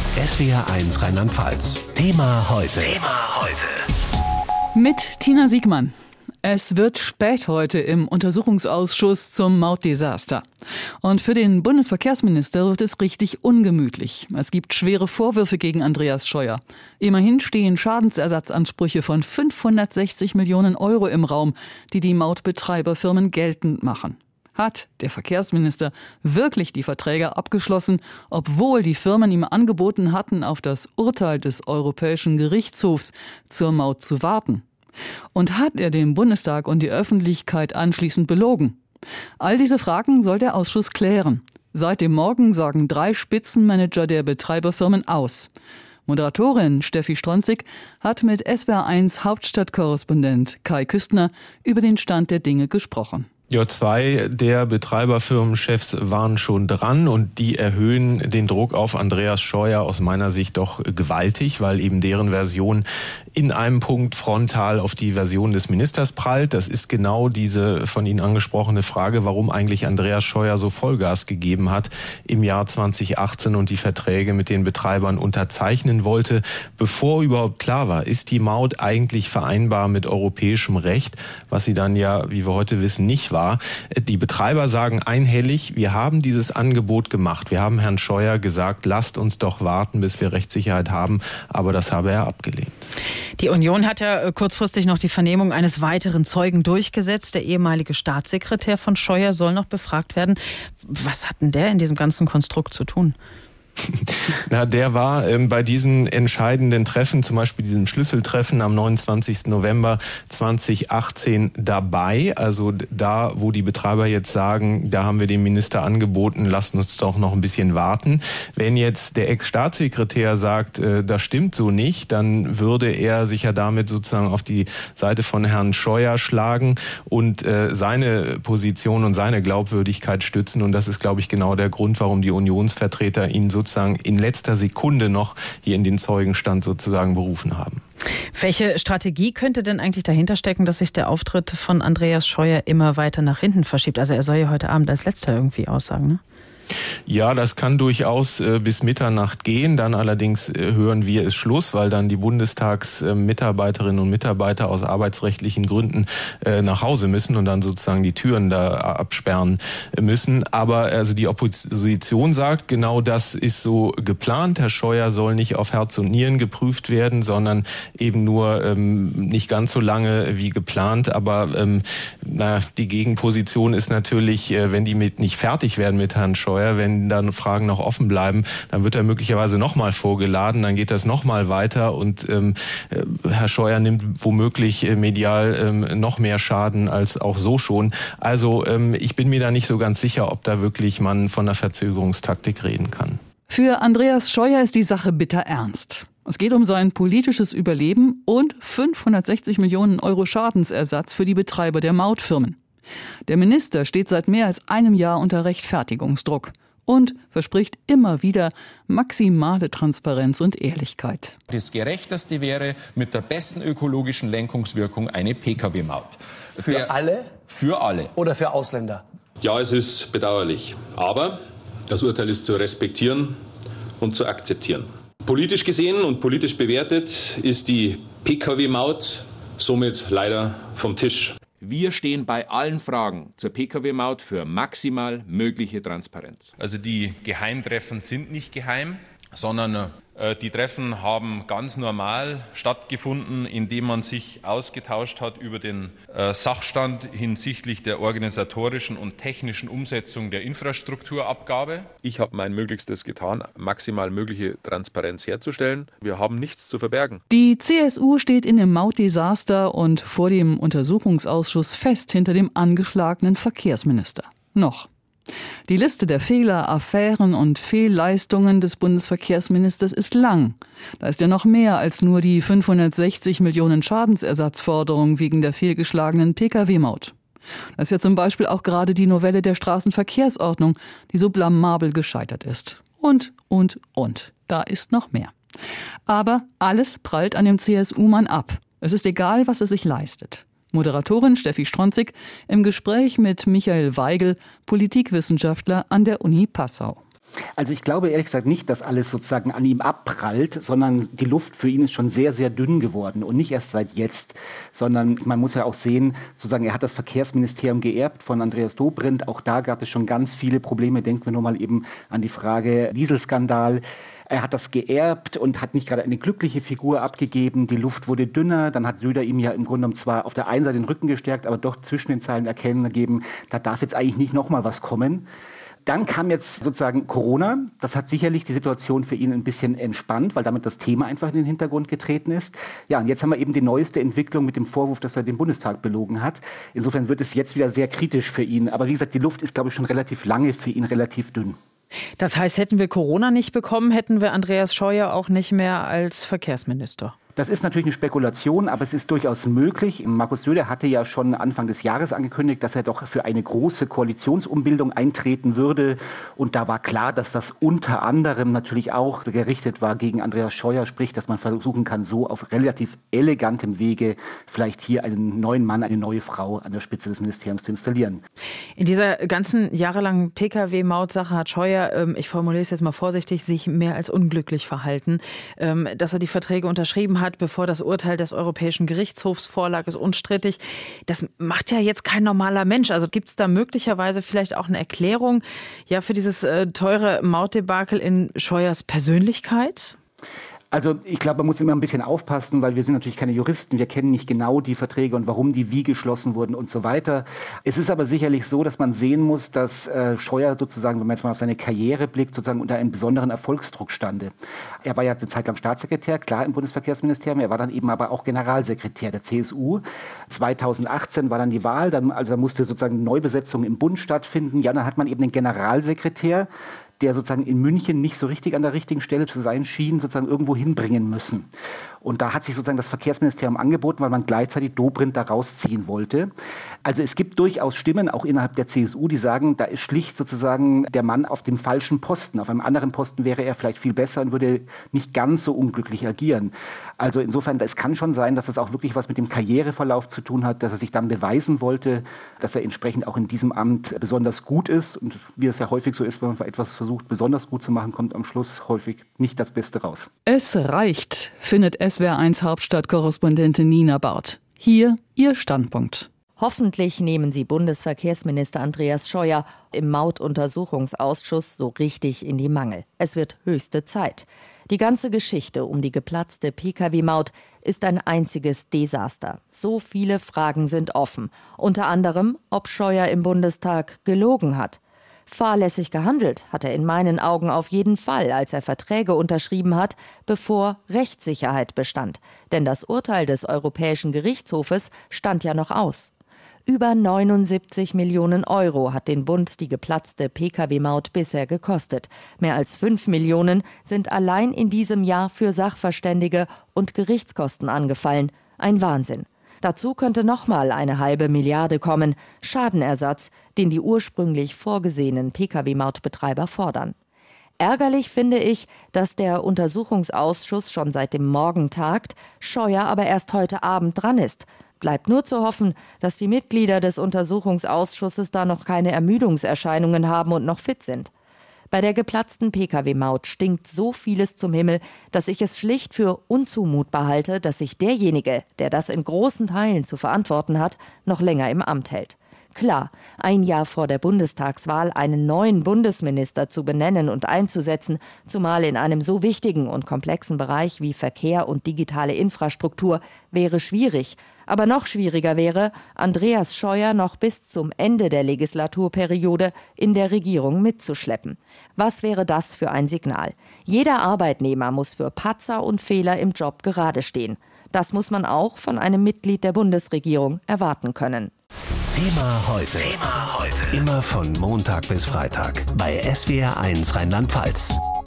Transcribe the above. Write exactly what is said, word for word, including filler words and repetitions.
S W R eins Rheinland-Pfalz. Thema heute. Thema heute. Mit Tina Siegmann. Es wird spät heute im Untersuchungsausschuss zum Mautdesaster. Und für den Bundesverkehrsminister wird es richtig ungemütlich. Es gibt schwere Vorwürfe gegen Andreas Scheuer. Immerhin stehen Schadensersatzansprüche von fünfhundertsechzig Millionen Euro im Raum, die die Mautbetreiberfirmen geltend machen. Hat der Verkehrsminister wirklich die Verträge abgeschlossen, obwohl die Firmen ihm angeboten hatten, auf das Urteil des Europäischen Gerichtshofs zur Maut zu warten? Und hat er den Bundestag und die Öffentlichkeit anschließend belogen? All diese Fragen soll der Ausschuss klären. Seit dem Morgen sagen drei Spitzenmanager der Betreiberfirmen aus. Moderatorin Steffi Stronzig hat mit S W R eins Hauptstadtkorrespondent Kai Küstner über den Stand der Dinge gesprochen. Ja, zwei der Betreiberfirmenchefs waren schon dran und die erhöhen den Druck auf Andreas Scheuer aus meiner Sicht doch gewaltig, weil eben deren Version in einem Punkt frontal auf die Version des Ministers prallt. Das ist genau diese von Ihnen angesprochene Frage, warum eigentlich Andreas Scheuer so Vollgas gegeben hat im Jahr zwanzig achtzehn und die Verträge mit den Betreibern unterzeichnen wollte, bevor überhaupt klar war, ist die Maut eigentlich vereinbar mit europäischem Recht, was sie dann ja, wie wir heute wissen, nicht war. Die Betreiber sagen einhellig, wir haben dieses Angebot gemacht. Wir haben Herrn Scheuer gesagt, lasst uns doch warten, bis wir Rechtssicherheit haben. Aber das habe er abgelehnt. Die Union hat ja kurzfristig noch die Vernehmung eines weiteren Zeugen durchgesetzt. Der ehemalige Staatssekretär von Scheuer soll noch befragt werden. Was hat denn der in diesem ganzen Konstrukt zu tun? Na, der war ähm, bei diesen entscheidenden Treffen, zum Beispiel diesem Schlüsseltreffen am neunundzwanzigsten November zweitausendachtzehn dabei. Also da, wo die Betreiber jetzt sagen, da haben wir dem Minister angeboten, lasst uns doch noch ein bisschen warten. Wenn jetzt der Ex-Staatssekretär sagt, äh, das stimmt so nicht, dann würde er sich ja damit sozusagen auf die Seite von Herrn Scheuer schlagen und äh, seine Position und seine Glaubwürdigkeit stützen. Und das ist, glaube ich, genau der Grund, warum die Unionsvertreter ihn sozusagen in letzter Sekunde noch hier in den Zeugenstand sozusagen berufen haben. Welche Strategie könnte denn eigentlich dahinter stecken, dass sich der Auftritt von Andreas Scheuer immer weiter nach hinten verschiebt? Also er soll ja heute Abend als Letzter irgendwie aussagen, ne? Ja, das kann durchaus äh, bis Mitternacht gehen. Dann allerdings äh, hören wir es Schluss, weil dann die Bundestagsmitarbeiterinnen äh, und Mitarbeiter aus arbeitsrechtlichen Gründen äh, nach Hause müssen und dann sozusagen die Türen da absperren müssen. Aber also die Opposition sagt, genau das ist so geplant. Herr Scheuer soll nicht auf Herz und Nieren geprüft werden, sondern eben nur ähm, nicht ganz so lange wie geplant. Aber ähm, na, die Gegenposition ist natürlich, äh, wenn die mit nicht fertig werden mit Herrn Scheuer, wenn dann Fragen noch offen bleiben, dann wird er möglicherweise nochmal vorgeladen, dann geht das nochmal weiter und ähm, Herr Scheuer nimmt womöglich äh, medial ähm, noch mehr Schaden als auch so schon. Also ähm, ich bin mir da nicht so ganz sicher, ob da wirklich man von einer Verzögerungstaktik reden kann. Für Andreas Scheuer ist die Sache bitter ernst. Es geht um sein politisches Überleben und fünfhundertsechzig Millionen Euro Schadensersatz für die Betreiber der Mautfirmen. Der Minister steht seit mehr als einem Jahr unter Rechtfertigungsdruck und verspricht immer wieder maximale Transparenz und Ehrlichkeit. Das Gerechteste wäre mit der besten ökologischen Lenkungswirkung eine Pkw-Maut. Für Der, alle? Für alle. Oder für Ausländer? Ja, es ist bedauerlich. Aber das Urteil ist zu respektieren und zu akzeptieren. Politisch gesehen und politisch bewertet ist die Pkw-Maut somit leider vom Tisch. Wir stehen bei allen Fragen zur Pkw-Maut für maximal mögliche Transparenz. Also die Geheimtreffen sind nicht geheim, sondern äh, die Treffen haben ganz normal stattgefunden, indem man sich ausgetauscht hat über den äh, Sachstand hinsichtlich der organisatorischen und technischen Umsetzung der Infrastrukturabgabe. Ich habe mein Möglichstes getan, maximal mögliche Transparenz herzustellen. Wir haben nichts zu verbergen. Die C S U steht in dem Mautdesaster und vor dem Untersuchungsausschuss fest hinter dem angeschlagenen Verkehrsminister. Noch. Die Liste der Fehler, Affären und Fehlleistungen des Bundesverkehrsministers ist lang. Da ist ja noch mehr als nur die fünfhundertsechzig Millionen Schadensersatzforderung wegen der fehlgeschlagenen Pkw-Maut. Da ist ja zum Beispiel auch gerade die Novelle der Straßenverkehrsordnung, die so blamabel gescheitert ist. Und, und, und. Da ist noch mehr. Aber alles prallt an dem C S U-Mann ab. Es ist egal, was er sich leistet. Moderatorin Steffi Stronzig im Gespräch mit Michael Weigel, Politikwissenschaftler an der Uni Passau. Also ich glaube ehrlich gesagt nicht, dass alles sozusagen an ihm abprallt, sondern die Luft für ihn ist schon sehr, sehr dünn geworden und nicht erst seit jetzt, sondern man muss ja auch sehen, sozusagen er hat das Verkehrsministerium geerbt von Andreas Dobrindt. Auch da gab es schon ganz viele Probleme. Denken wir nur mal eben an die Frage Dieselskandal. Er hat das geerbt und hat nicht gerade eine glückliche Figur abgegeben. Die Luft wurde dünner. Dann hat Söder ihm ja im Grunde genommen zwar auf der einen Seite den Rücken gestärkt, aber doch zwischen den Zeilen erkennen gegeben, da darf jetzt eigentlich nicht nochmal was kommen. Dann kam jetzt sozusagen Corona. Das hat sicherlich die Situation für ihn ein bisschen entspannt, weil damit das Thema einfach in den Hintergrund getreten ist. Ja, und jetzt haben wir eben die neueste Entwicklung mit dem Vorwurf, dass er den Bundestag belogen hat. Insofern wird es jetzt wieder sehr kritisch für ihn. Aber wie gesagt, die Luft ist, glaube ich, schon relativ lange für ihn relativ dünn. Das heißt, hätten wir Corona nicht bekommen, hätten wir Andreas Scheuer auch nicht mehr als Verkehrsminister. Das ist natürlich eine Spekulation, aber es ist durchaus möglich. Markus Söder hatte ja schon Anfang des Jahres angekündigt, dass er doch für eine große Koalitionsumbildung eintreten würde. Und da war klar, dass das unter anderem natürlich auch gerichtet war gegen Andreas Scheuer, sprich, dass man versuchen kann, so auf relativ elegantem Wege vielleicht hier einen neuen Mann, eine neue Frau an der Spitze des Ministeriums zu installieren. In dieser ganzen jahrelangen P K W-Maut-Sache hat Scheuer, ich formuliere es jetzt mal vorsichtig, sich mehr als unglücklich verhalten. Dass er die Verträge unterschrieben hat, bevor das Urteil des Europäischen Gerichtshofs vorlag, ist unstrittig. Das macht ja jetzt kein normaler Mensch. Also gibt es da möglicherweise vielleicht auch eine Erklärung ja, für dieses äh, teure Mautdebakel in Scheuers Persönlichkeit? Also ich glaube, man muss immer ein bisschen aufpassen, weil wir sind natürlich keine Juristen. Wir kennen nicht genau die Verträge und warum die wie geschlossen wurden und so weiter. Es ist aber sicherlich so, dass man sehen muss, dass äh, Scheuer sozusagen, wenn man jetzt mal auf seine Karriere blickt, sozusagen unter einem besonderen Erfolgsdruck stande. Er war ja eine Zeit lang Staatssekretär, klar im Bundesverkehrsministerium. Er war dann eben aber auch Generalsekretär der C S U. zweitausendachtzehn war dann die Wahl, dann, also da musste sozusagen eine Neubesetzung im Bund stattfinden. Ja, dann hat man eben den Generalsekretär, der sozusagen in München nicht so richtig an der richtigen Stelle zu sein schien, sozusagen irgendwo hinbringen müssen. Und da hat sich sozusagen das Verkehrsministerium angeboten, weil man gleichzeitig Dobrindt da rausziehen wollte. Also es gibt durchaus Stimmen, auch innerhalb der C S U, die sagen, da ist schlicht sozusagen der Mann auf dem falschen Posten. Auf einem anderen Posten wäre er vielleicht viel besser und würde nicht ganz so unglücklich agieren. Also insofern, es kann schon sein, dass das auch wirklich was mit dem Karriereverlauf zu tun hat, dass er sich dann beweisen wollte, dass er entsprechend auch in diesem Amt besonders gut ist. Und wie es ja häufig so ist, wenn man etwas versucht, besonders gut zu machen, kommt am Schluss häufig nicht das Beste raus. Es reicht, findet S W R eins Hauptstadtkorrespondentin Nina Barth. Hier ihr Standpunkt. Hoffentlich nehmen Sie Bundesverkehrsminister Andreas Scheuer im Mautuntersuchungsausschuss so richtig in die Mangel. Es wird höchste Zeit. Die ganze Geschichte um die geplatzte P K W-Maut ist ein einziges Desaster. So viele Fragen sind offen. Unter anderem, ob Scheuer im Bundestag gelogen hat. Fahrlässig gehandelt hat er in meinen Augen auf jeden Fall, als er Verträge unterschrieben hat, bevor Rechtssicherheit bestand. Denn das Urteil des Europäischen Gerichtshofes stand ja noch aus. Über neunundsiebzig Millionen Euro hat den Bund die geplatzte P K W-Maut bisher gekostet. Mehr als fünf Millionen sind allein in diesem Jahr für Sachverständige und Gerichtskosten angefallen. Ein Wahnsinn. Dazu könnte nochmal eine halbe Milliarde kommen, Schadenersatz, den die ursprünglich vorgesehenen P K W-Mautbetreiber fordern. Ärgerlich finde ich, dass der Untersuchungsausschuss schon seit dem Morgen tagt, Scheuer aber erst heute Abend dran ist. Bleibt nur zu hoffen, dass die Mitglieder des Untersuchungsausschusses da noch keine Ermüdungserscheinungen haben und noch fit sind. Bei der geplatzten P K W-Maut stinkt so vieles zum Himmel, dass ich es schlicht für unzumutbar halte, dass sich derjenige, der das in großen Teilen zu verantworten hat, noch länger im Amt hält. Klar, ein Jahr vor der Bundestagswahl einen neuen Bundesminister zu benennen und einzusetzen, zumal in einem so wichtigen und komplexen Bereich wie Verkehr und digitale Infrastruktur, wäre schwierig. Aber noch schwieriger wäre, Andreas Scheuer noch bis zum Ende der Legislaturperiode in der Regierung mitzuschleppen. Was wäre das für ein Signal? Jeder Arbeitnehmer muss für Patzer und Fehler im Job gerade stehen. Das muss man auch von einem Mitglied der Bundesregierung erwarten können. Thema heute. Thema heute. Immer von Montag bis Freitag bei S W R eins Rheinland-Pfalz.